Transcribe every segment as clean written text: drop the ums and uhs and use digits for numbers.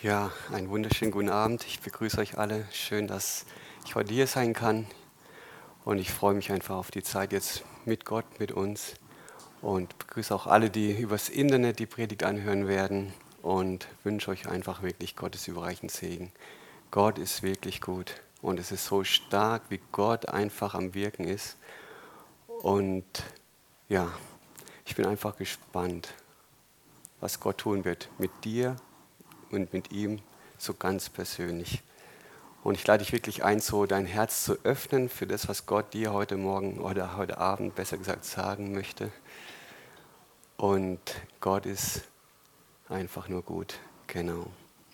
Ja, einen wunderschönen guten Abend. Ich begrüße euch alle. Schön, dass ich heute hier sein kann. Und ich freue mich einfach auf die Zeit jetzt mit Gott, mit uns. Und begrüße auch alle, die übers Internet die Predigt anhören werden. Und wünsche euch einfach wirklich Gottes überreichenden Segen. Gott ist wirklich gut. Und es ist so stark, wie Gott einfach am Wirken ist. Und ja, ich bin einfach gespannt, was Gott tun wird mit dir und mit ihm so ganz persönlich. Und ich lade dich wirklich ein, so dein Herz zu öffnen für das, was Gott dir heute Morgen oder heute Abend, besser gesagt, sagen möchte. Und Gott ist einfach nur gut. Genau.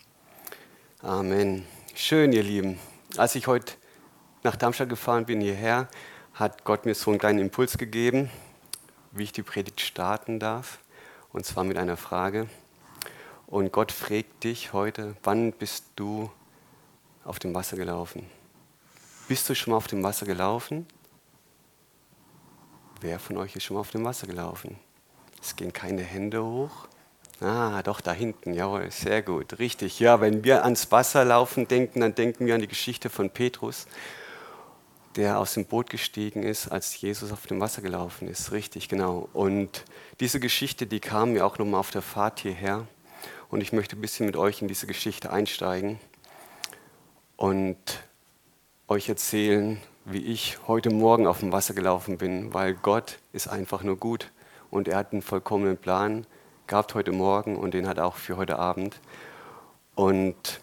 Amen. Schön, ihr Lieben. Als ich heute nach Darmstadt gefahren bin, hierher, hat Gott mir so einen kleinen Impuls gegeben, wie ich die Predigt starten darf. Und zwar mit einer Frage. Und Gott fragt dich heute, wann bist du auf dem Wasser gelaufen? Bist du schon mal auf dem Wasser gelaufen? Wer von euch ist schon mal auf dem Wasser gelaufen? Es gehen keine Hände hoch. Ah, doch, da hinten, jawohl, sehr gut, richtig. Ja, wenn wir ans Wasser laufen denken, dann denken wir an die Geschichte von Petrus, der aus dem Boot gestiegen ist, als Jesus auf dem Wasser gelaufen ist. Richtig, genau. Und diese Geschichte, die kam mir auch nochmal auf der Fahrt hierher. Und ich möchte ein bisschen mit euch in diese Geschichte einsteigen und euch erzählen, wie ich heute Morgen auf dem Wasser gelaufen bin, weil Gott ist einfach nur gut und er hat einen vollkommenen Plan gehabt heute Morgen und den hat er auch für heute Abend. Und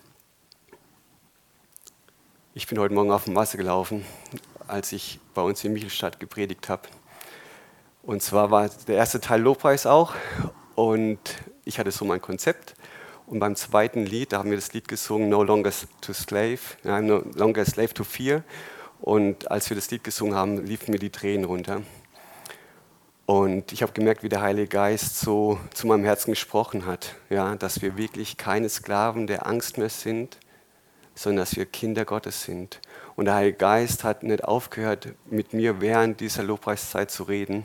ich bin heute Morgen auf dem Wasser gelaufen, als ich bei uns in Michelstadt gepredigt habe. Und zwar war der erste Teil Lobpreis auch und ich hatte so mein Konzept. Und beim zweiten Lied, da haben wir das Lied gesungen, No Longer to Slave, No Longer Slave to Fear. Und als wir das Lied gesungen haben, liefen mir die Tränen runter. Und ich habe gemerkt, wie der Heilige Geist so zu meinem Herzen gesprochen hat, ja, dass wir wirklich keine Sklaven der Angst mehr sind, sondern dass wir Kinder Gottes sind. Und der Heilige Geist hat nicht aufgehört, mit mir während dieser Lobpreiszeit zu reden.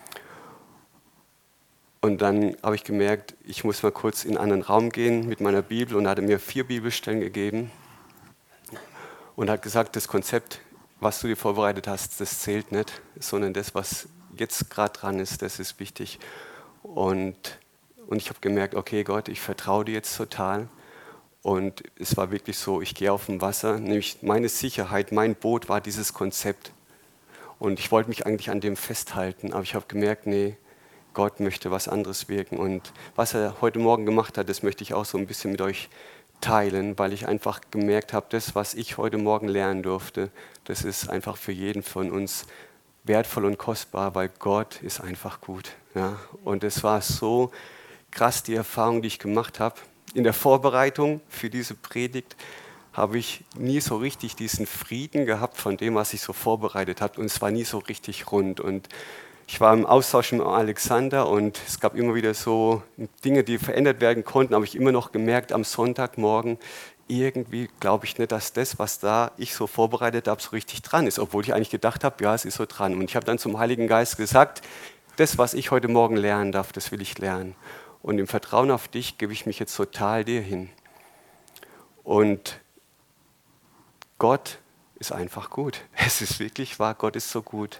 Und dann habe ich gemerkt, ich muss mal kurz in einen anderen Raum gehen mit meiner Bibel und er hatte mir 4 Bibelstellen gegeben und hat gesagt, das Konzept, was du dir vorbereitet hast, das zählt nicht, sondern das, was jetzt gerade dran ist, das ist wichtig. Und ich habe gemerkt, okay Gott, ich vertraue dir jetzt total. Und es war wirklich so, ich gehe auf dem Wasser, nämlich meine Sicherheit, mein Boot war dieses Konzept. Und ich wollte mich eigentlich an dem festhalten, aber ich habe gemerkt, nee, Gott möchte was anderes wirken. Und was er heute Morgen gemacht hat, das möchte ich auch so ein bisschen mit euch teilen, weil ich einfach gemerkt habe, das, was ich heute Morgen lernen durfte, das ist einfach für jeden von uns wertvoll und kostbar, weil Gott ist einfach gut. Ja? Und es war so krass, die Erfahrung, die ich gemacht habe. In der Vorbereitung für diese Predigt habe ich nie so richtig diesen Frieden gehabt von dem, was ich so vorbereitet habe. Und es war nie so richtig rund. Und ich war im Austausch mit Alexander und es gab immer wieder so Dinge, die verändert werden konnten, aber ich immer noch gemerkt am Sonntagmorgen, irgendwie glaube ich nicht, dass das, was da ich so vorbereitet habe, so richtig dran ist, obwohl ich eigentlich gedacht habe, ja, es ist so dran. Und ich habe dann zum Heiligen Geist gesagt, das, was ich heute Morgen lernen darf, das will ich lernen. Und im Vertrauen auf dich gebe ich mich jetzt total dir hin. Und Gott ist einfach gut. Es ist wirklich wahr, Gott ist so gut.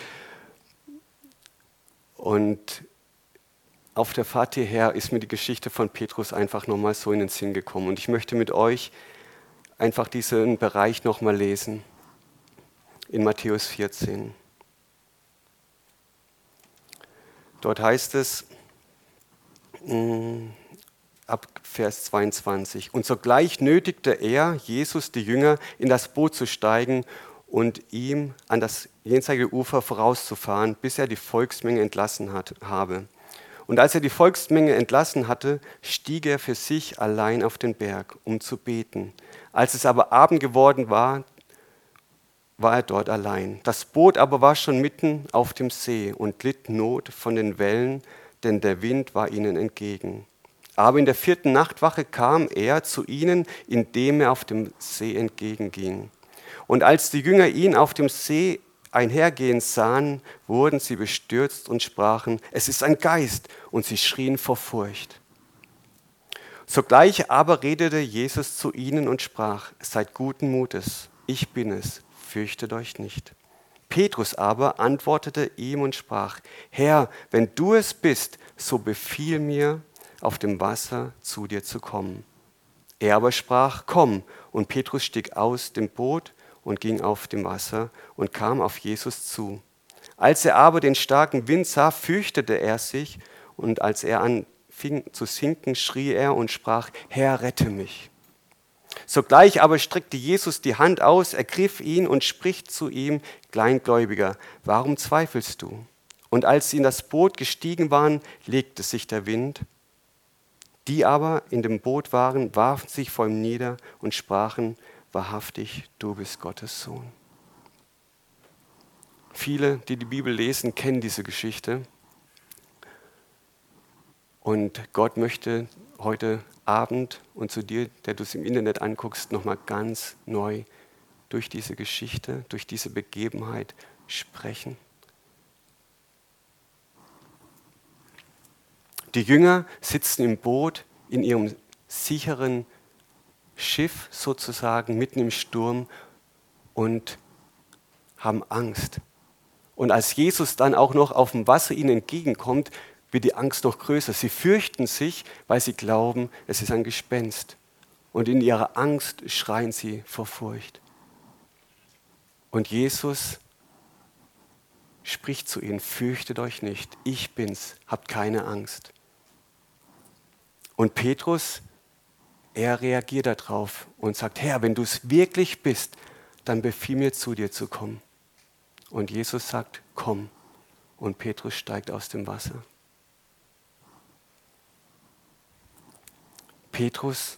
Und auf der Fahrt hierher ist mir die Geschichte von Petrus einfach nochmal so in den Sinn gekommen. Und ich möchte mit euch einfach diesen Bereich nochmal lesen in Matthäus 14. Dort heißt es ab Vers 22, und sogleich nötigte er, Jesus, die Jünger, in das Boot zu steigen und ihm an das jenseitige Ufer vorauszufahren, bis er die Volksmenge entlassen habe. Und als er die Volksmenge entlassen hatte, stieg er für sich allein auf den Berg, um zu beten. Als es aber Abend geworden war, war er dort allein. Das Boot aber war schon mitten auf dem See und litt Not von den Wellen, denn der Wind war ihnen entgegen. Aber in der 4. Nachtwache kam er zu ihnen, indem er auf dem See entgegenging. Und als die Jünger ihn auf dem See einhergehen sahen, wurden sie bestürzt und sprachen, es ist ein Geist, und sie schrien vor Furcht. Sogleich aber redete Jesus zu ihnen und sprach, seid guten Mutes, ich bin es, fürchtet euch nicht. Petrus aber antwortete ihm und sprach, Herr, wenn du es bist, so befiehl mir, auf dem Wasser zu dir zu kommen. Er aber sprach, komm, und Petrus stieg aus dem Boot und ging auf dem Wasser und kam auf Jesus zu. Als er aber den starken Wind sah, fürchtete er sich, und als er anfing zu sinken, schrie er und sprach, Herr, rette mich. Sogleich aber streckte Jesus die Hand aus, ergriff ihn und spricht zu ihm, Kleingläubiger, warum zweifelst du? Und als sie in das Boot gestiegen waren, legte sich der Wind. Die aber in dem Boot waren, warfen sich vor ihm nieder und sprachen, wahrhaftig, du bist Gottes Sohn. Viele, die die Bibel lesen, kennen diese Geschichte. Und Gott möchte heute Abend und zu dir, der du es im Internet anguckst, nochmal ganz neu durch diese Geschichte, durch diese Begebenheit sprechen. Die Jünger sitzen im Boot in ihrem sicheren Schiff sozusagen, mitten im Sturm und haben Angst. Und als Jesus dann auch noch auf dem Wasser ihnen entgegenkommt, wird die Angst noch größer. Sie fürchten sich, weil sie glauben, es ist ein Gespenst. Und in ihrer Angst schreien sie vor Furcht. Und Jesus spricht zu ihnen, fürchtet euch nicht, ich bin's, habt keine Angst. Und Petrus, er reagiert darauf und sagt, Herr, wenn du es wirklich bist, dann befiehl mir, zu dir zu kommen. Und Jesus sagt, komm. Und Petrus steigt aus dem Wasser. Petrus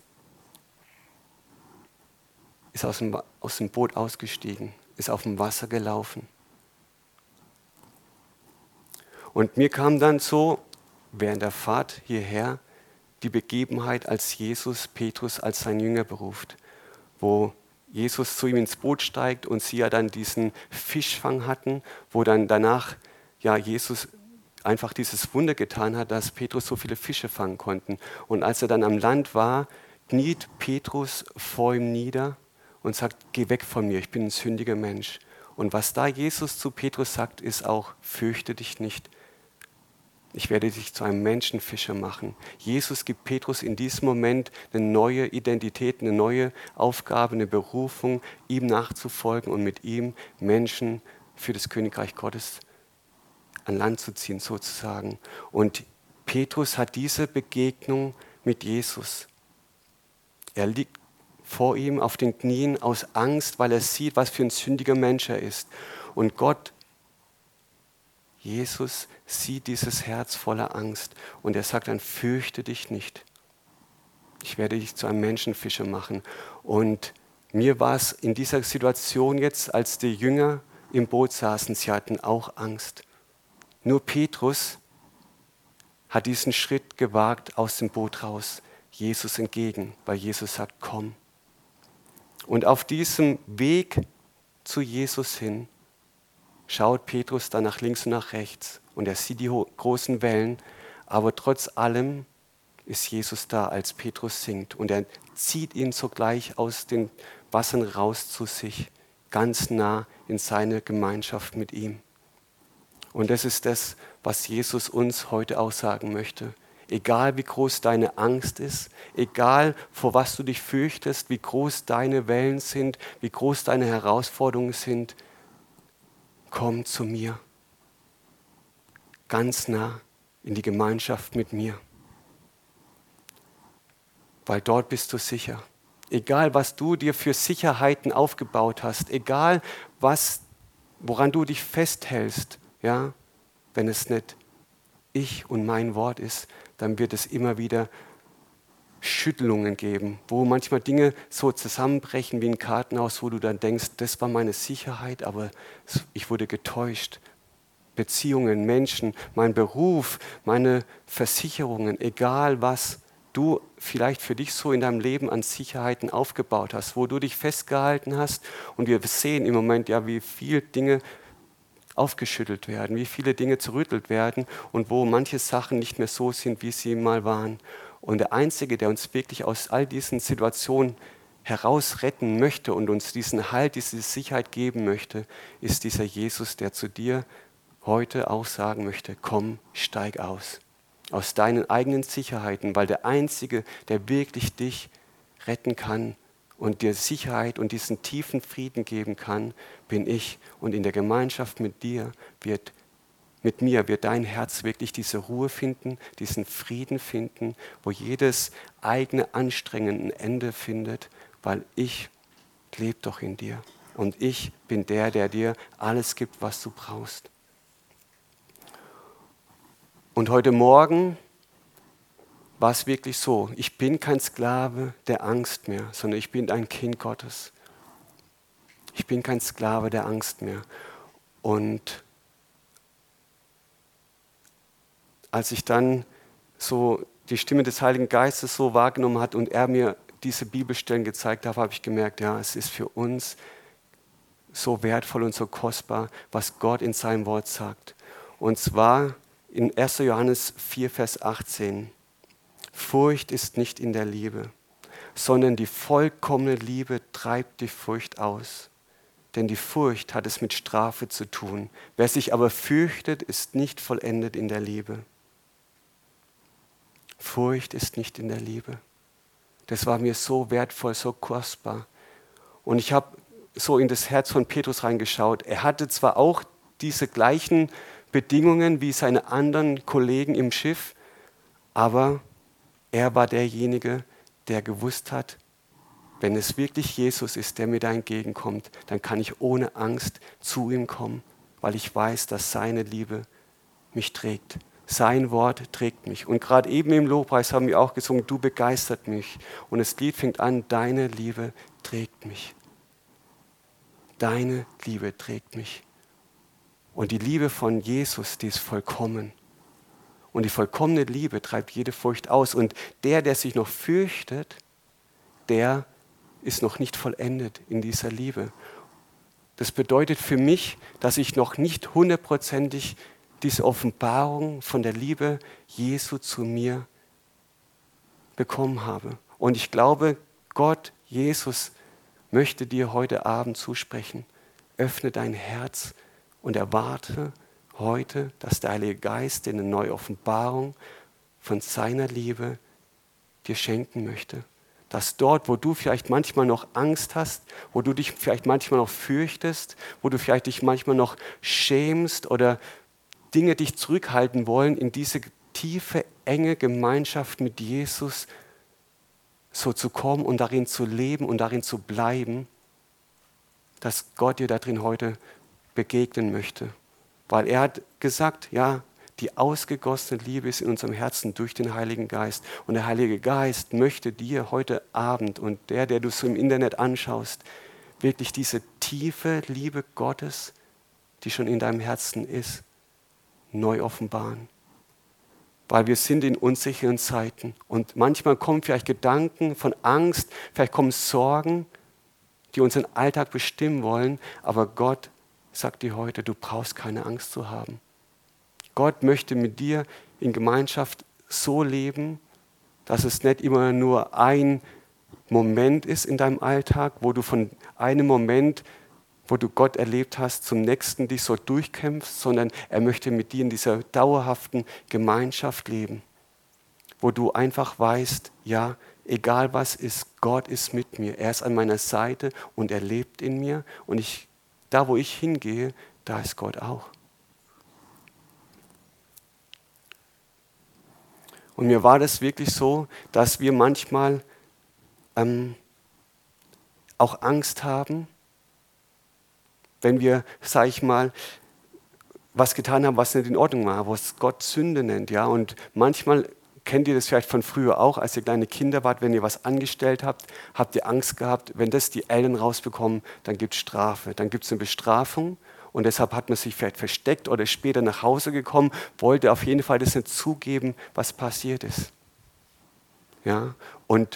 ist aus dem Boot ausgestiegen, ist auf dem Wasser gelaufen. Und mir kam dann so, während der Fahrt hierher, die Begebenheit, als Jesus Petrus als sein Jünger beruft, wo Jesus zu ihm ins Boot steigt und sie ja dann diesen Fischfang hatten, wo dann danach ja Jesus einfach dieses Wunder getan hat, dass Petrus so viele Fische fangen konnten. Und als er dann am Land war, kniet Petrus vor ihm nieder und sagt, geh weg von mir, ich bin ein sündiger Mensch. Und was da Jesus zu Petrus sagt, ist auch, fürchte dich nicht. Ich werde dich zu einem Menschenfischer machen. Jesus gibt Petrus in diesem Moment eine neue Identität, eine neue Aufgabe, eine Berufung, ihm nachzufolgen und mit ihm Menschen für das Königreich Gottes an Land zu ziehen sozusagen. Und Petrus hat diese Begegnung mit Jesus. Er liegt vor ihm auf den Knien aus Angst, weil er sieht, was für ein sündiger Mensch er ist. Und Gott, Jesus, sieht dieses Herz voller Angst und er sagt dann, fürchte dich nicht. Ich werde dich zu einem Menschenfischer machen. Und mir war es in dieser Situation jetzt, als die Jünger im Boot saßen, sie hatten auch Angst. Nur Petrus hat diesen Schritt gewagt aus dem Boot raus, Jesus entgegen, weil Jesus sagt, komm. Und auf diesem Weg zu Jesus hin schaut Petrus dann nach links und nach rechts und er sieht die großen Wellen, aber trotz allem ist Jesus da, als Petrus singt und er zieht ihn sogleich aus den Wassern raus zu sich, ganz nah in seine Gemeinschaft mit ihm. Und das ist das, was Jesus uns heute auch sagen möchte. Egal wie groß deine Angst ist, egal vor was du dich fürchtest, wie groß deine Wellen sind, wie groß deine Herausforderungen sind, komm zu mir, ganz nah in die Gemeinschaft mit mir. Weil dort bist du sicher. Egal was du dir für Sicherheiten aufgebaut hast, egal woran du dich festhältst, ja, wenn es nicht ich und mein Wort ist, dann wird es immer wieder Schüttelungen geben, wo manchmal Dinge so zusammenbrechen wie ein Kartenhaus, wo du dann denkst, das war meine Sicherheit, aber ich wurde getäuscht. Beziehungen, Menschen, mein Beruf, meine Versicherungen, egal was du vielleicht für dich so in deinem Leben an Sicherheiten aufgebaut hast, wo du dich festgehalten hast und wir sehen im Moment ja, wie viele Dinge aufgeschüttelt werden, wie viele Dinge zerrüttelt werden und wo manche Sachen nicht mehr so sind, wie sie mal waren. Und der Einzige, der uns wirklich aus all diesen Situationen herausretten möchte und uns diesen Halt, diese Sicherheit geben möchte, ist dieser Jesus, der zu dir heute auch sagen möchte, komm, steig aus deinen eigenen Sicherheiten, weil der Einzige, der wirklich dich retten kann und dir Sicherheit und diesen tiefen Frieden geben kann, bin ich. Und in der Gemeinschaft mit mir wird dein Herz wirklich diese Ruhe finden, diesen Frieden finden, wo jedes eigene Anstrengen ein Ende findet, weil ich lebe doch in dir. Und ich bin der dir alles gibt, was du brauchst. Und heute Morgen war es wirklich so, ich bin kein Sklave der Angst mehr, sondern ich bin ein Kind Gottes. Ich bin kein Sklave der Angst mehr. Und als ich dann so die Stimme des Heiligen Geistes so wahrgenommen hat und er mir diese Bibelstellen gezeigt hat, habe ich gemerkt, ja, es ist für uns so wertvoll und so kostbar, was Gott in seinem Wort sagt. Und zwar in 1. Johannes 4, Vers 18. Furcht ist nicht in der Liebe, sondern die vollkommene Liebe treibt die Furcht aus. Denn die Furcht hat es mit Strafe zu tun. Wer sich aber fürchtet, ist nicht vollendet in der Liebe. Furcht ist nicht in der Liebe. Das war mir so wertvoll, so kostbar. Und ich habe so in das Herz von Petrus reingeschaut. Er hatte zwar auch diese gleichen Bedingungen wie seine anderen Kollegen im Schiff, aber er war derjenige, der gewusst hat, wenn es wirklich Jesus ist, der mir da entgegenkommt, dann kann ich ohne Angst zu ihm kommen, weil ich weiß, dass seine Liebe mich trägt. Sein Wort trägt mich. Und gerade eben im Lobpreis haben wir auch gesungen, du begeistert mich. Und das Lied fängt an, deine Liebe trägt mich. Deine Liebe trägt mich. Und die Liebe von Jesus, die ist vollkommen. Und die vollkommene Liebe treibt jede Furcht aus. Und der sich noch fürchtet, der ist noch nicht vollendet in dieser Liebe. Das bedeutet für mich, dass ich noch nicht hundertprozentig diese Offenbarung von der Liebe Jesu zu mir bekommen habe. Und ich glaube, Gott, Jesus, möchte dir heute Abend zusprechen. Öffne dein Herz und erwarte heute, dass der Heilige Geist dir eine neue Offenbarung von seiner Liebe dir schenken möchte. Dass dort, wo du vielleicht manchmal noch Angst hast, wo du dich vielleicht manchmal noch fürchtest, wo du vielleicht dich manchmal noch schämst oder Dinge dich zurückhalten wollen, in diese tiefe, enge Gemeinschaft mit Jesus so zu kommen und darin zu leben und darin zu bleiben, dass Gott dir darin heute begegnen möchte. Weil er hat gesagt, ja, die ausgegossene Liebe ist in unserem Herzen durch den Heiligen Geist. Und der Heilige Geist möchte dir heute Abend und der du so im Internet anschaust, wirklich diese tiefe Liebe Gottes, die schon in deinem Herzen ist, neu offenbaren. Weil wir sind in unsicheren Zeiten. Und manchmal kommen vielleicht Gedanken von Angst, vielleicht kommen Sorgen, die unseren Alltag bestimmen wollen. Aber Gott sagt dir heute, du brauchst keine Angst zu haben. Gott möchte mit dir in Gemeinschaft so leben, dass es nicht immer nur ein Moment ist in deinem Alltag, wo du von einem Moment, wo du Gott erlebt hast, zum nächsten dich so durchkämpfst, sondern er möchte mit dir in dieser dauerhaften Gemeinschaft leben, wo du einfach weißt, ja, egal was ist, Gott ist mit mir, er ist an meiner Seite und er lebt in mir und da wo ich hingehe, da ist Gott auch. Und mir war das wirklich so, dass wir manchmal auch Angst haben, wenn wir, sage ich mal, was getan haben, was nicht in Ordnung war, was Gott Sünde nennt. Ja? Und manchmal kennt ihr das vielleicht von früher auch, als ihr kleine Kinder wart, wenn ihr was angestellt habt, habt ihr Angst gehabt, wenn das die Eltern rausbekommen, dann gibt es Strafe, dann gibt es eine Bestrafung. Und deshalb hat man sich vielleicht versteckt oder später nach Hause gekommen, wollte auf jeden Fall das nicht zugeben, was passiert ist. Ja? Und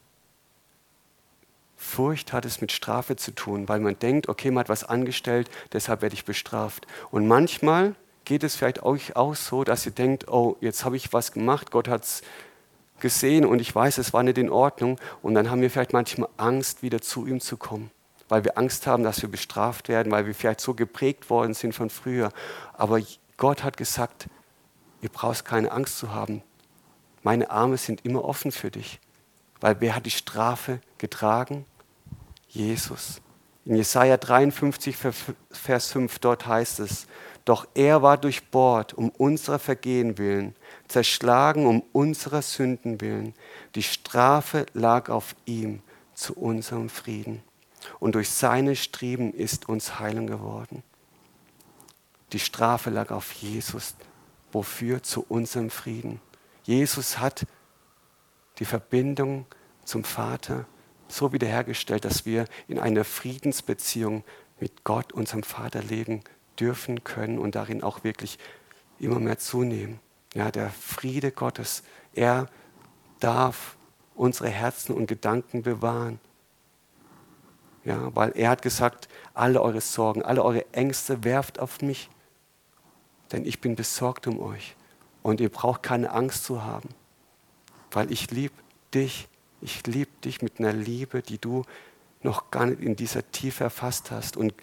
Furcht hat es mit Strafe zu tun, weil man denkt, okay, man hat was angestellt, deshalb werde ich bestraft. Und manchmal geht es vielleicht euch auch so, dass ihr denkt, oh, jetzt habe ich was gemacht, Gott hat es gesehen und ich weiß, es war nicht in Ordnung. Und dann haben wir vielleicht manchmal Angst, wieder zu ihm zu kommen, weil wir Angst haben, dass wir bestraft werden, weil wir vielleicht so geprägt worden sind von früher. Aber Gott hat gesagt, ihr braucht keine Angst zu haben. Meine Arme sind immer offen für dich. Weil wer hat die Strafe getragen? Jesus. In Jesaja 53, Vers 5, dort heißt es, doch er war durchbohrt um unserer Vergehen willen, zerschlagen um unserer Sünden willen. Die Strafe lag auf ihm zu unserem Frieden. Und durch seine Striemen ist uns Heilung geworden. Die Strafe lag auf Jesus. Wofür? Zu unserem Frieden. Jesus hat die Verbindung zum Vater so wiederhergestellt, dass wir in einer Friedensbeziehung mit Gott, unserem Vater, leben dürfen, können und darin auch wirklich immer mehr zunehmen. Ja, der Friede Gottes, er darf unsere Herzen und Gedanken bewahren. Ja, weil er hat gesagt, alle eure Sorgen, alle eure Ängste werft auf mich, denn ich bin besorgt um euch. Und ihr braucht keine Angst zu haben, weil ich liebe dich. Ich liebe dich mit einer Liebe, die du noch gar nicht in dieser Tiefe erfasst hast. Und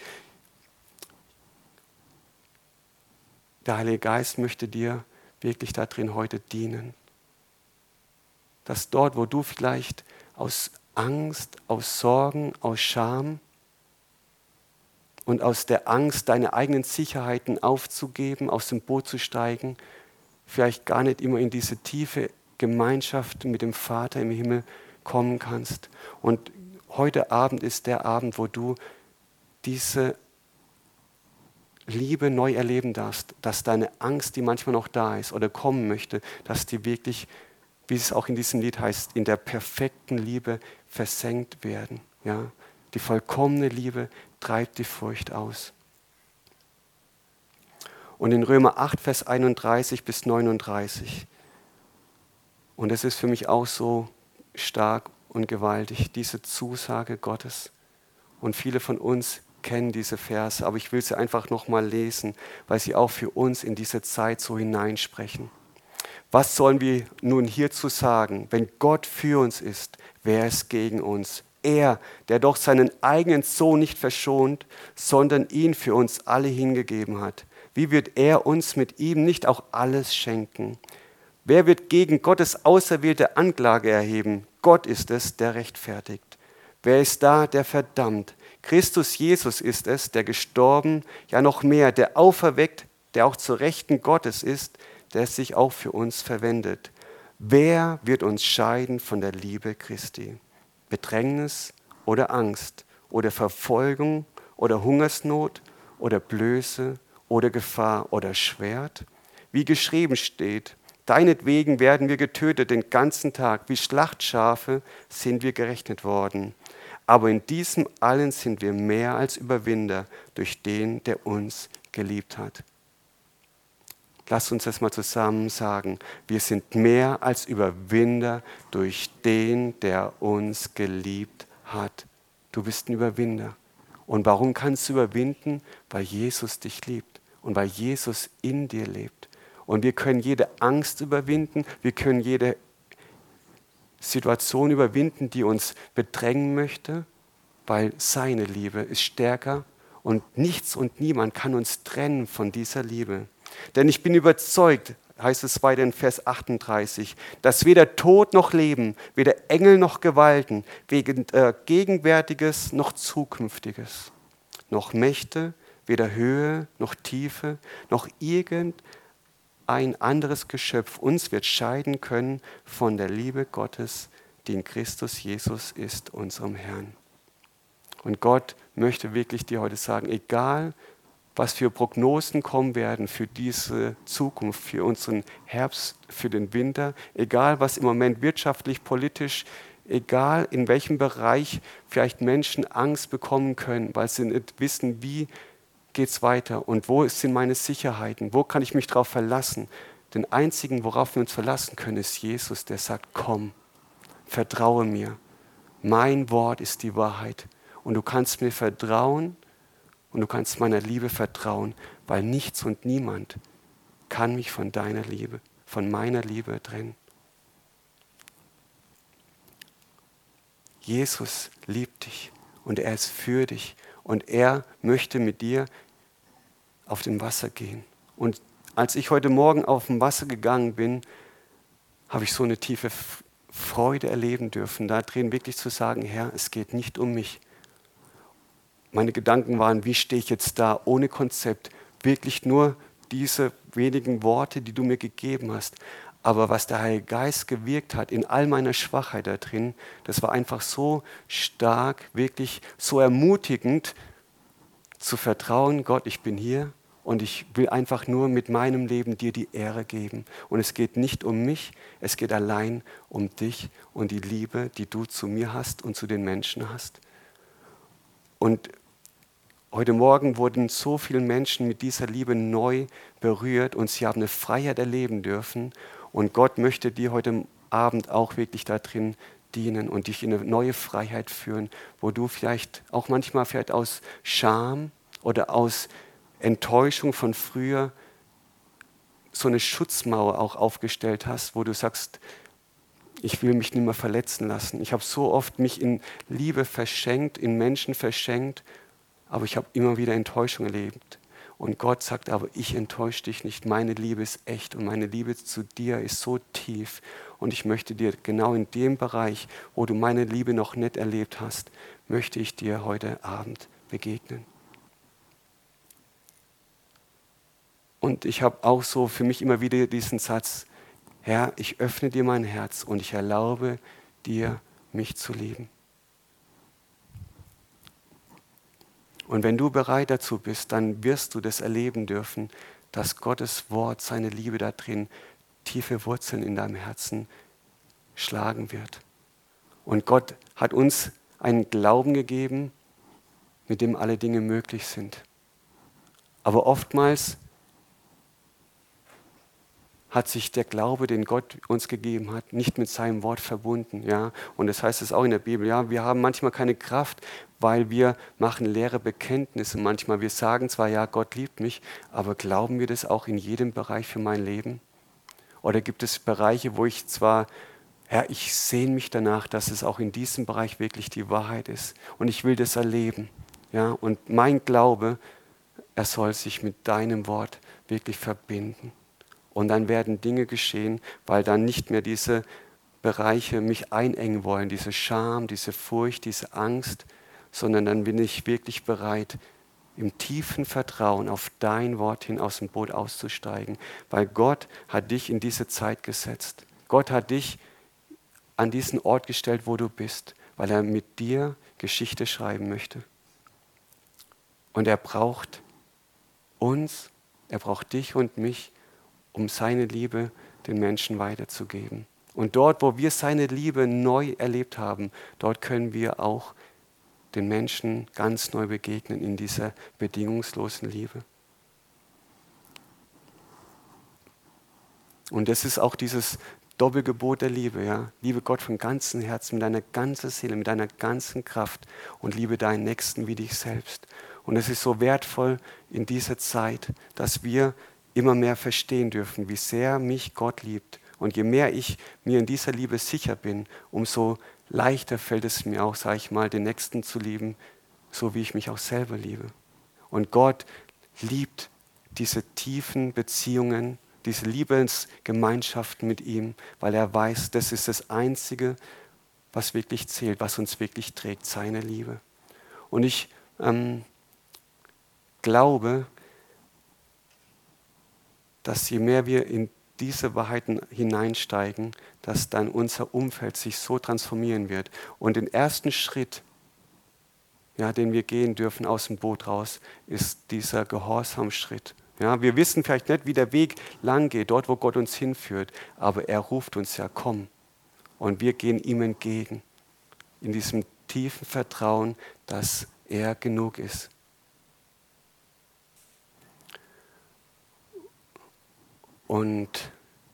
der Heilige Geist möchte dir wirklich darin heute dienen. Dass dort, wo du vielleicht aus Angst, aus Sorgen, aus Scham und aus der Angst, deine eigenen Sicherheiten aufzugeben, aus dem Boot zu steigen, vielleicht gar nicht immer in diese tiefe Gemeinschaft mit dem Vater im Himmel kommen kannst. Und heute Abend ist der Abend, wo du diese Liebe neu erleben darfst, dass deine Angst, die manchmal noch da ist oder kommen möchte, dass die wirklich, wie es auch in diesem Lied heißt, in der perfekten Liebe versenkt werden. Ja? Die vollkommene Liebe treibt die Furcht aus. Und in Römer 8, Vers 31 bis 39, und es ist für mich auch so stark und gewaltig, diese Zusage Gottes. Und viele von uns kennen diese Verse, aber ich will sie einfach nochmal lesen, weil sie auch für uns in diese Zeit so hineinsprechen. Was sollen wir nun hierzu sagen? Wenn Gott für uns ist, wer ist gegen uns? Er, der doch seinen eigenen Sohn nicht verschont, sondern ihn für uns alle hingegeben hat. Wie wird er uns mit ihm nicht auch alles schenken? Wer wird gegen Gottes auserwählte Anklage erheben? Gott ist es, der rechtfertigt. Wer ist da, der verdammt? Christus Jesus ist es, der gestorben, ja noch mehr, der auferweckt, der auch zur Rechten Gottes ist, der sich auch für uns verwendet. Wer wird uns scheiden von der Liebe Christi? Bedrängnis oder Angst oder Verfolgung oder Hungersnot oder Blöße oder Gefahr oder Schwert? Wie geschrieben steht, deinetwegen werden wir getötet den ganzen Tag, wie Schlachtschafe sind wir gerechnet worden. Aber in diesem allen sind wir mehr als Überwinder durch den, der uns geliebt hat. Lass uns das mal zusammen sagen. Wir sind mehr als Überwinder durch den, der uns geliebt hat. Du bist ein Überwinder. Und warum kannst du überwinden? Weil Jesus dich liebt und weil Jesus in dir lebt. Und wir können jede Angst überwinden, wir können jede Situation überwinden, die uns bedrängen möchte, weil seine Liebe ist stärker und nichts und niemand kann uns trennen von dieser Liebe. Denn ich bin überzeugt, heißt es weiter in Vers 38, dass weder Tod noch Leben, weder Engel noch Gewalten, weder Gegenwärtiges noch Zukünftiges, noch Mächte, weder Höhe noch Tiefe, noch irgendein anderes Geschöpf uns wird scheiden können von der Liebe Gottes, die in Christus Jesus ist, unserem Herrn. Und Gott möchte wirklich dir heute sagen, egal was für Prognosen kommen werden für diese Zukunft, für unseren Herbst, für den Winter, egal was im Moment wirtschaftlich, politisch, egal in welchem Bereich vielleicht Menschen Angst bekommen können, weil sie nicht wissen, wie geht es weiter und wo sind meine Sicherheiten, wo kann ich mich darauf verlassen. Den einzigen, worauf wir uns verlassen können, ist Jesus, der sagt, komm, vertraue mir. Mein Wort ist die Wahrheit und du kannst mir vertrauen, und du kannst meiner Liebe vertrauen, weil nichts und niemand kann mich von deiner Liebe, von meiner Liebe trennen. Jesus liebt dich und er ist für dich und er möchte mit dir auf dem Wasser gehen. Und als ich heute Morgen auf dem Wasser gegangen bin, habe ich so eine tiefe Freude erleben dürfen, da drin wirklich zu sagen, Herr, es geht nicht um mich. Meine Gedanken waren, wie stehe ich jetzt da, ohne Konzept, wirklich nur diese wenigen Worte, die du mir gegeben hast. Aber was der Heilige Geist gewirkt hat in all meiner Schwachheit da drin, das war einfach so stark, wirklich so ermutigend zu vertrauen, Gott, ich bin hier und ich will einfach nur mit meinem Leben dir die Ehre geben. Und es geht nicht um mich, es geht allein um dich und die Liebe, die du zu mir hast und zu den Menschen hast. Und heute Morgen wurden so viele Menschen mit dieser Liebe neu berührt und sie haben eine Freiheit erleben dürfen. Und Gott möchte dir heute Abend auch wirklich da drin dienen und dich in eine neue Freiheit führen, wo du vielleicht auch manchmal vielleicht aus Scham oder aus Enttäuschung von früher so eine Schutzmauer auch aufgestellt hast, wo du sagst, ich will mich nicht mehr verletzen lassen. Ich habe so oft mich in Liebe verschenkt, in Menschen verschenkt, aber ich habe immer wieder Enttäuschung erlebt. Und Gott sagt aber, ich enttäusche dich nicht. Meine Liebe ist echt und meine Liebe zu dir ist so tief. Und ich möchte dir genau in dem Bereich, wo du meine Liebe noch nicht erlebt hast, möchte ich dir heute Abend begegnen. Und ich habe auch so für mich immer wieder diesen Satz, Herr, ich öffne dir mein Herz und ich erlaube dir, mich zu lieben. Und wenn du bereit dazu bist, dann wirst du das erleben dürfen, dass Gottes Wort, seine Liebe da drin, tiefe Wurzeln in deinem Herzen schlagen wird. Und Gott hat uns einen Glauben gegeben, mit dem alle Dinge möglich sind. Aber oftmals hat sich der Glaube, den Gott uns gegeben hat, nicht mit seinem Wort verbunden. Ja? Und das heißt es auch in der Bibel. Ja? Wir haben manchmal keine Kraft, weil wir machen leere Bekenntnisse manchmal. Wir sagen zwar, ja, Gott liebt mich, aber glauben wir das auch in jedem Bereich für mein Leben? Oder gibt es Bereiche, wo ich zwar, ja, ich sehne mich danach, dass es auch in diesem Bereich wirklich die Wahrheit ist. Und ich will das erleben. Ja? Und mein Glaube, er soll sich mit deinem Wort wirklich verbinden. Und dann werden Dinge geschehen, weil dann nicht mehr diese Bereiche mich einengen wollen, diese Scham, diese Furcht, diese Angst, sondern dann bin ich wirklich bereit, im tiefen Vertrauen auf dein Wort hin aus dem Boot auszusteigen, weil Gott hat dich in diese Zeit gesetzt. Gott hat dich an diesen Ort gestellt, wo du bist, weil er mit dir Geschichte schreiben möchte. Und er braucht uns, er braucht dich und mich, um seine Liebe den Menschen weiterzugeben. Und dort, wo wir seine Liebe neu erlebt haben, dort können wir auch den Menschen ganz neu begegnen in dieser bedingungslosen Liebe. Und das ist auch dieses Doppelgebot der Liebe. Ja? Liebe Gott von ganzem Herzen, mit deiner ganzen Seele, mit deiner ganzen Kraft und liebe deinen Nächsten wie dich selbst. Und es ist so wertvoll in dieser Zeit, dass wir immer mehr verstehen dürfen, wie sehr mich Gott liebt. Und je mehr ich mir in dieser Liebe sicher bin, umso leichter fällt es mir auch, sage ich mal, den Nächsten zu lieben, so wie ich mich auch selber liebe. Und Gott liebt diese tiefen Beziehungen, diese Liebesgemeinschaften mit ihm, weil er weiß, das ist das Einzige, was wirklich zählt, was uns wirklich trägt, seine Liebe. Und ich glaube, dass je mehr wir in diese Wahrheiten hineinsteigen, dass dann unser Umfeld sich so transformieren wird. Und den ersten Schritt, ja, den wir gehen dürfen aus dem Boot raus, ist dieser Gehorsamschritt. Ja, wir wissen vielleicht nicht, wie der Weg lang geht, dort, wo Gott uns hinführt, aber er ruft uns ja, komm. Und wir gehen ihm entgegen, in diesem tiefen Vertrauen, dass er genug ist. Und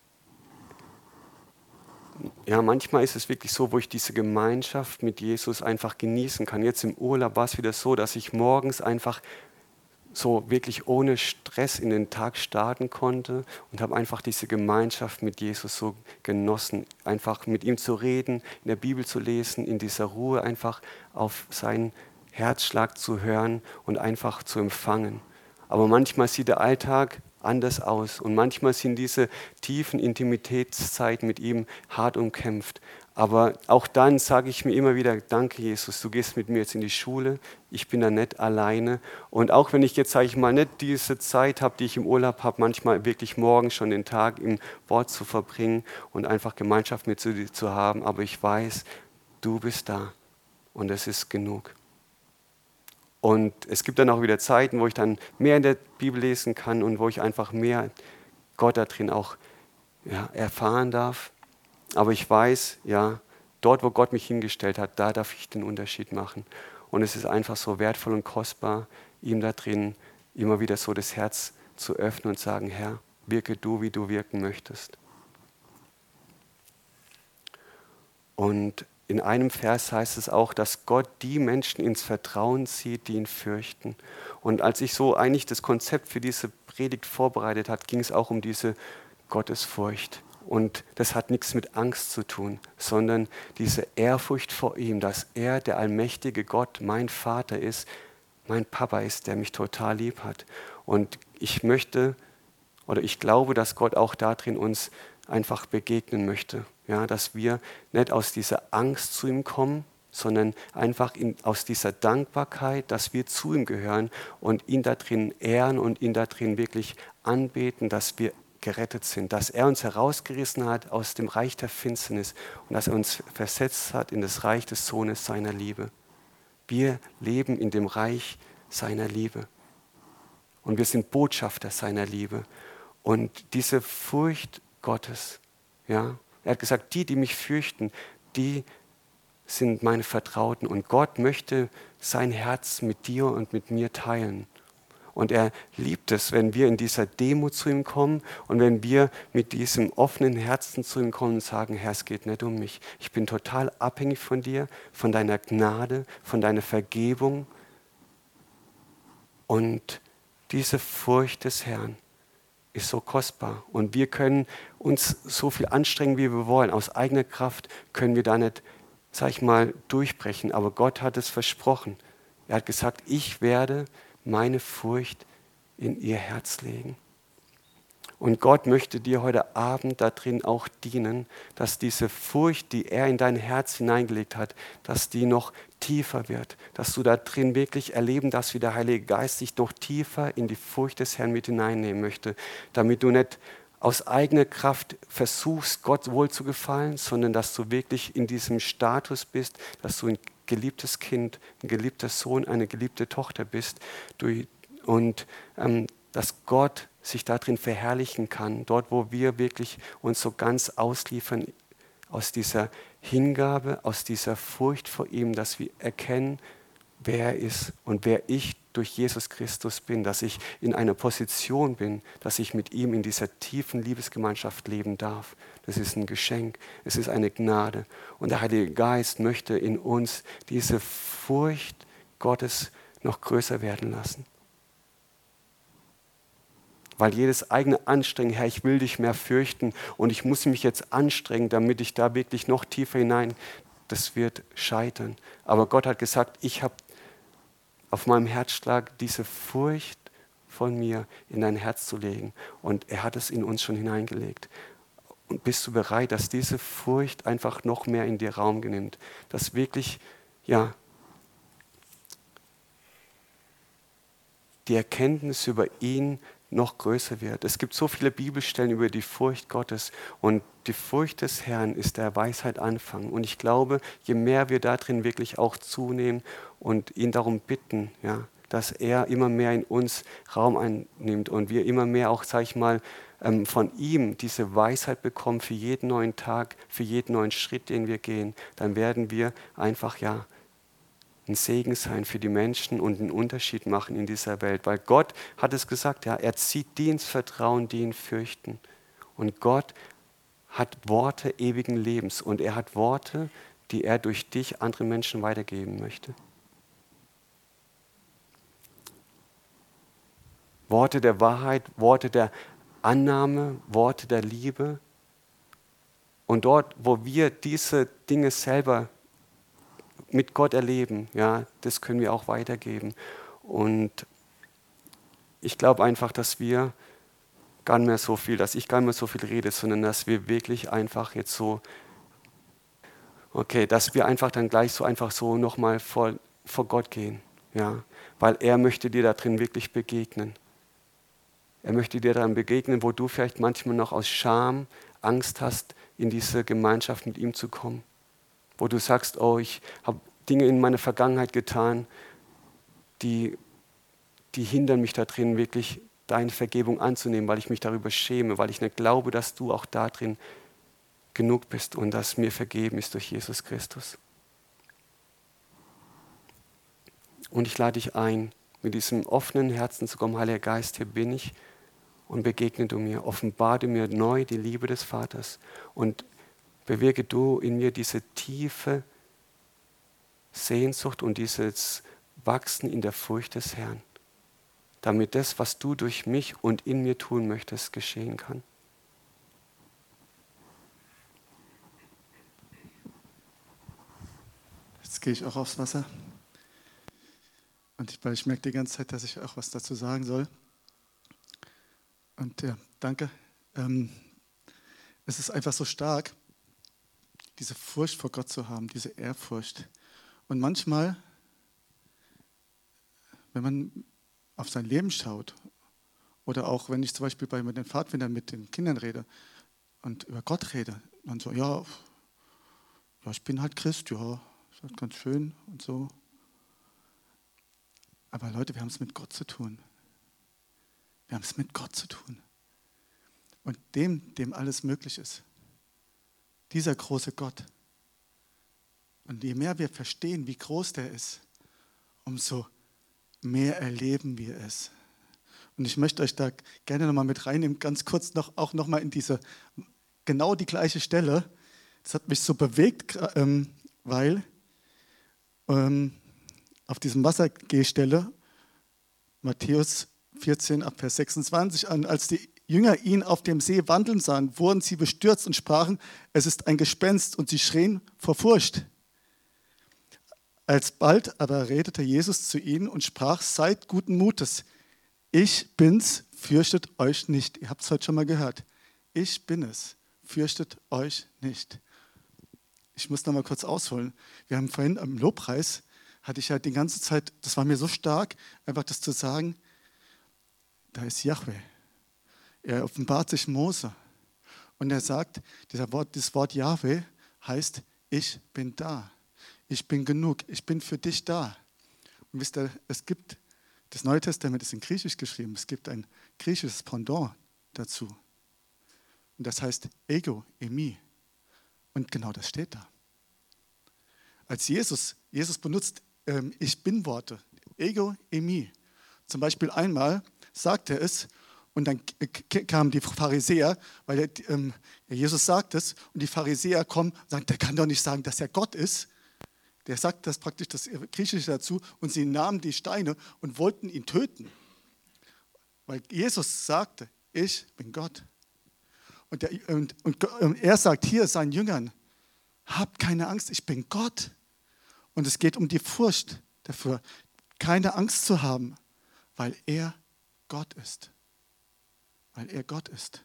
ja, manchmal ist es wirklich so, wo ich diese Gemeinschaft mit Jesus einfach genießen kann. Jetzt im Urlaub war es wieder so, dass ich morgens einfach so wirklich ohne Stress in den Tag starten konnte und habe einfach diese Gemeinschaft mit Jesus so genossen, einfach mit ihm zu reden, in der Bibel zu lesen, in dieser Ruhe einfach auf seinen Herzschlag zu hören und einfach zu empfangen. Aber manchmal sieht der Alltag anders aus und manchmal sind diese tiefen Intimitätszeiten mit ihm hart umkämpft. Aber auch dann sage ich mir immer wieder, danke Jesus, du gehst mit mir jetzt in die Schule, ich bin da nicht alleine. Und auch wenn ich jetzt, sage ich mal, nicht diese Zeit habe, die ich im Urlaub habe, manchmal wirklich morgens schon den Tag im Wort zu verbringen und einfach Gemeinschaft mit dir zu haben, aber ich weiß, du bist da und das ist genug. Und es gibt dann auch wieder Zeiten, wo ich dann mehr in der Bibel lesen kann und wo ich einfach mehr Gott da drin auch erfahren darf. Aber ich weiß, ja, dort, wo Gott mich hingestellt hat, da darf ich den Unterschied machen. Und es ist einfach so wertvoll und kostbar, ihm da drin immer wieder so das Herz zu öffnen und sagen, Herr, wirke du, wie du wirken möchtest. Und in einem Vers heißt es auch, dass Gott die Menschen ins Vertrauen zieht, die ihn fürchten. Und als ich so eigentlich das Konzept für diese Predigt vorbereitet habe, ging es auch um diese Gottesfurcht. Und das hat nichts mit Angst zu tun, sondern diese Ehrfurcht vor ihm, dass er, der allmächtige Gott, mein Vater ist, mein Papa ist, der mich total lieb hat. Und ich möchte oder ich glaube, dass Gott auch darin uns einfach begegnen möchte. Ja, dass wir nicht aus dieser Angst zu ihm kommen, sondern einfach aus dieser Dankbarkeit, dass wir zu ihm gehören und ihn da drin ehren und ihn da drin wirklich anbeten, dass wir gerettet sind, dass er uns herausgerissen hat aus dem Reich der Finsternis und dass er uns versetzt hat in das Reich des Sohnes seiner Liebe. Wir leben in dem Reich seiner Liebe und wir sind Botschafter seiner Liebe. Und diese Furcht Gottes, ja, er hat gesagt, die mich fürchten, die sind meine Vertrauten und Gott möchte sein Herz mit dir und mit mir teilen. Und er liebt es, wenn wir in dieser Demut zu ihm kommen und wenn wir mit diesem offenen Herzen zu ihm kommen und sagen, Herr, es geht nicht um mich. Ich bin total abhängig von dir, von deiner Gnade, von deiner Vergebung. Und diese Furcht des Herrn ist so kostbar. Und wir können uns so viel anstrengen, wie wir wollen. Aus eigener Kraft können wir da nicht, sag ich mal, durchbrechen. Aber Gott hat es versprochen. Er hat gesagt, ich werde meine Furcht in ihr Herz legen. Und Gott möchte dir heute Abend da drin auch dienen, dass diese Furcht, die er in dein Herz hineingelegt hat, dass die noch tiefer wird, dass du da drin wirklich erleben darfst, wie der Heilige Geist dich noch tiefer in die Furcht des Herrn mit hineinnehmen möchte, damit du nicht aus eigener Kraft versuchst, Gott wohl zu gefallen, sondern dass du wirklich in diesem Status bist, dass du ein geliebtes Kind, ein geliebter Sohn, eine geliebte Tochter bist und dass Gott sich darin verherrlichen kann, dort wo wir wirklich uns so ganz ausliefern aus dieser Hingabe, aus dieser Furcht vor ihm, dass wir erkennen, wer er ist und wer ich durch Jesus Christus bin, dass ich in einer Position bin, dass ich mit ihm in dieser tiefen Liebesgemeinschaft leben darf. Das ist ein Geschenk, es ist eine Gnade. Und der Heilige Geist möchte in uns diese Furcht Gottes noch größer werden lassen. Weil jedes eigene Anstrengen, Herr, ich will dich mehr fürchten und ich muss mich jetzt anstrengen, damit ich da wirklich noch tiefer hinein, das wird scheitern. Aber Gott hat gesagt, ich habe auf meinem Herzschlag diese Furcht von mir in dein Herz zu legen. Und er hat es in uns schon hineingelegt. Und bist du bereit, dass diese Furcht einfach noch mehr in dir Raum nimmt? Dass wirklich, ja, die Erkenntnis über ihn noch größer wird. Es gibt so viele Bibelstellen über die Furcht Gottes und die Furcht des Herrn ist der Weisheit Anfang. Und ich glaube, je mehr wir darin wirklich auch zunehmen und ihn darum bitten, ja, dass er immer mehr in uns Raum einnimmt und wir immer mehr auch, sag ich mal, von ihm diese Weisheit bekommen für jeden neuen Tag, für jeden neuen Schritt, den wir gehen, dann werden wir einfach, ja, ein Segen sein für die Menschen und einen Unterschied machen in dieser Welt. Weil Gott hat es gesagt, ja, er zieht die ins Vertrauen, die ihn fürchten. Und Gott hat Worte ewigen Lebens und er hat Worte, die er durch dich anderen Menschen weitergeben möchte. Worte der Wahrheit, Worte der Annahme, Worte der Liebe. Und dort, wo wir diese Dinge selber mit Gott erleben, ja, das können wir auch weitergeben. Und ich glaube einfach, dass wir gar nicht mehr so viel, dass ich gar nicht mehr so viel rede, sondern dass wir wirklich einfach jetzt so, okay, dass wir einfach dann gleich so einfach so nochmal vor Gott gehen, ja, weil er möchte dir da drin wirklich begegnen. Er möchte dir daran begegnen, wo du vielleicht manchmal noch aus Scham Angst hast, in diese Gemeinschaft mit ihm zu kommen. Wo du sagst, oh, ich habe Dinge in meiner Vergangenheit getan, die hindern mich da drin, wirklich deine Vergebung anzunehmen, weil ich mich darüber schäme, weil ich nicht glaube, dass du auch da drin genug bist und dass mir vergeben ist durch Jesus Christus. Und ich lade dich ein, mit diesem offenen Herzen zu kommen, Heiliger Geist, hier bin ich, und begegne du mir, offenbare mir neu die Liebe des Vaters und bewirke du in mir diese tiefe Sehnsucht und dieses Wachsen in der Furcht des Herrn, damit das, was du durch mich und in mir tun möchtest, geschehen kann. Jetzt gehe ich auch aufs Wasser. Weil ich merke die ganze Zeit, dass ich auch was dazu sagen soll. Und ja, danke. Es ist einfach so stark, diese Furcht vor Gott zu haben, diese Ehrfurcht. Und manchmal, wenn man auf sein Leben schaut, oder auch wenn ich zum Beispiel mit den Pfadfindern mit den Kindern rede und über Gott rede, dann so, ja, ich bin halt Christ, ja, ist halt ganz schön und so. Aber Leute, wir haben es mit Gott zu tun. Wir haben es mit Gott zu tun. Und dem alles möglich ist. Dieser große Gott. Und je mehr wir verstehen, wie groß der ist, umso mehr erleben wir es. Und ich möchte euch da gerne nochmal mit reinnehmen, ganz kurz auch nochmal in diese, genau die gleiche Stelle. Das hat mich so bewegt, weil auf diesem Wassergehstelle, Matthäus 14, ab Vers 26, als die Jünger ihn auf dem See wandeln sahen, wurden sie bestürzt und sprachen, es ist ein Gespenst, und sie schrien vor Furcht. Alsbald aber redete Jesus zu ihnen und sprach, seid guten Mutes, ich bin's, fürchtet euch nicht. Ihr habt es heute schon mal gehört. Ich bin es, fürchtet euch nicht. Ich muss noch mal kurz ausholen. Wir haben vorhin am Lobpreis, hatte ich ja die ganze Zeit, das war mir so stark, einfach das zu sagen, da ist Jahwe. Er offenbart sich Mose. Und er sagt, das Wort Jahwe heißt, ich bin da. Ich bin genug. Ich bin für dich da. Und wisst ihr, das Neue Testament ist in Griechisch geschrieben. Es gibt ein griechisches Pendant dazu. Und das heißt Ego, Emi. Und genau das steht da. Als Jesus benutzt Ich bin Worte, Ego, Emi. Zum Beispiel einmal sagt er es und dann kamen die Pharisäer, weil Jesus sagt es und die Pharisäer kommen und sagen, der kann doch nicht sagen, dass er Gott ist. Der sagt das praktisch, das Griechische dazu, und sie nahmen die Steine und wollten ihn töten. Weil Jesus sagte, ich bin Gott. Und er sagt hier seinen Jüngern, habt keine Angst, ich bin Gott. Und es geht um die Furcht dafür, keine Angst zu haben, weil er Gott ist. Weil er Gott ist.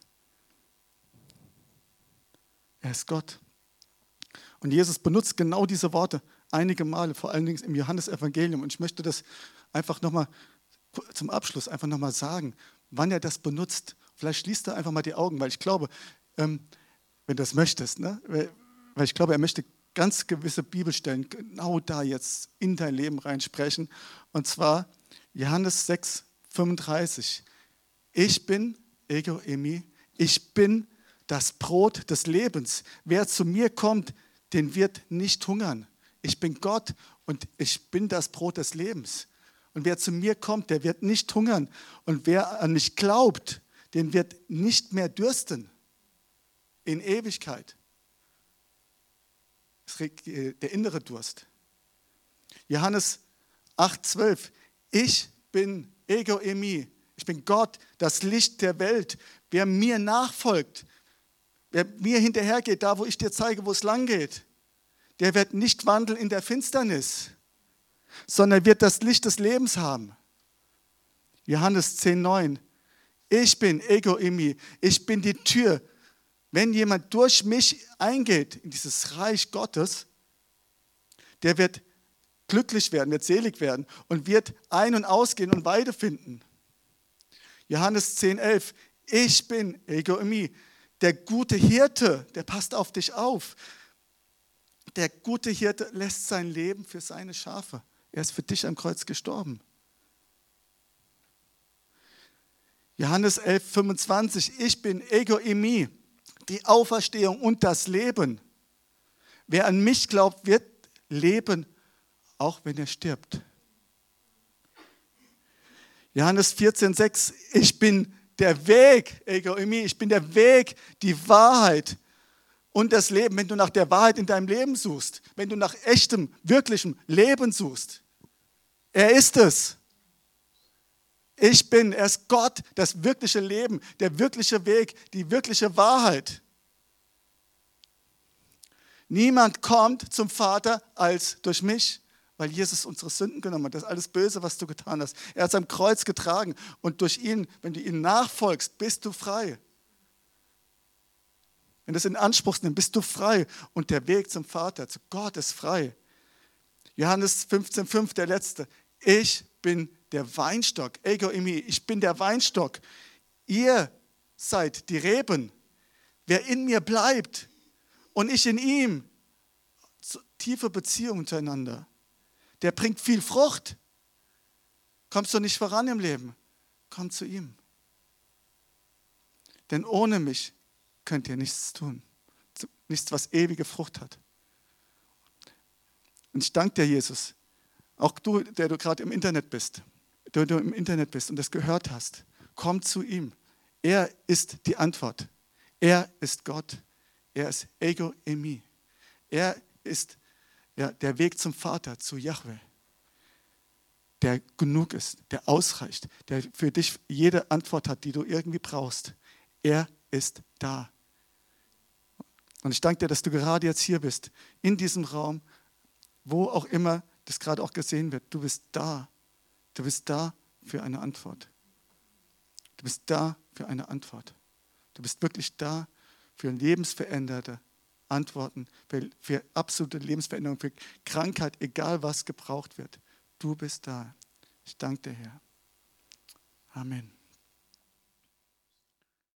Er ist Gott. Und Jesus benutzt genau diese Worte einige Male, vor allen Dingen im Johannesevangelium. Und ich möchte das einfach nochmal zum Abschluss einfach nochmal sagen, wann er das benutzt. Vielleicht schließt er einfach mal die Augen, weil ich glaube, wenn du das möchtest, ne? Weil ich glaube, er möchte ganz gewisse Bibelstellen genau da jetzt in dein Leben reinsprechen. Und zwar Johannes 6, 35. Ich bin, Ego Emi, ich bin das Brot des Lebens. Wer zu mir kommt, den wird nicht hungern. Ich bin Gott und ich bin das Brot des Lebens. Und wer zu mir kommt, der wird nicht hungern. Und wer an mich glaubt, den wird nicht mehr dürsten. In Ewigkeit. Der innere Durst. Johannes 8,12. Ich bin Ego Emi. Ich bin Gott, das Licht der Welt. Wer mir nachfolgt, wer mir hinterhergeht, da wo ich dir zeige, wo es lang geht, der wird nicht wandeln in der Finsternis, sondern wird das Licht des Lebens haben. Johannes 10,9. Ich bin Ego Eimi, ich bin die Tür. Wenn jemand durch mich eingeht in dieses Reich Gottes, der wird glücklich werden, wird selig werden und wird ein- und ausgehen und Weide finden. Johannes 10,11. Ich bin Ego Eimi, der gute Hirte, der passt auf dich auf. Der gute Hirte lässt sein Leben für seine Schafe. Er ist für dich am Kreuz gestorben. Johannes 11,25. Ich bin Ego Eimi, die Auferstehung und das Leben. Wer an mich glaubt, wird leben, auch wenn er stirbt. Johannes 14,6. Ich bin der Weg, Ego Eimi, ich bin der Weg, die Wahrheit und das Leben. Wenn du nach der Wahrheit in deinem Leben suchst, wenn du nach echtem, wirklichem Leben suchst, er ist es. Er ist Gott, das wirkliche Leben, der wirkliche Weg, die wirkliche Wahrheit. Niemand kommt zum Vater als durch mich, weil Jesus unsere Sünden genommen hat. Das ist alles Böse, was du getan hast. Er hat es am Kreuz getragen und durch ihn, wenn du ihm nachfolgst, bist du frei. Wenn du es in Anspruch nimmst, bist du frei und der Weg zum Vater, zu Gott ist frei. Johannes 15,5, der letzte. Ich bin der Weinstock. Ego Eimi, ich bin der Weinstock. Ihr seid die Reben. Wer in mir bleibt und ich in ihm, tiefe Beziehung zueinander, der bringt viel Frucht. Kommst du nicht voran im Leben, komm zu ihm. Denn ohne mich könnt ihr nichts tun. Nichts, was ewige Frucht hat. Und ich danke dir, Jesus, auch du, der du gerade im Internet bist, und das gehört hast, komm zu ihm. Er ist die Antwort. Er ist Gott. Er ist Ego Eimi. Er ist der Weg zum Vater, zu Jahwe, der genug ist, der ausreicht, der für dich jede Antwort hat, die du irgendwie brauchst. Er ist da. Und ich danke dir, dass du gerade jetzt hier bist, in diesem Raum, wo auch immer das gerade auch gesehen wird. Du bist da. Du bist da für eine Antwort. Du bist da für eine Antwort. Du bist wirklich da für lebensveränderte Antworten, für absolute Lebensveränderung, für Krankheit, egal was gebraucht wird. Du bist da. Ich danke dir, Herr. Amen.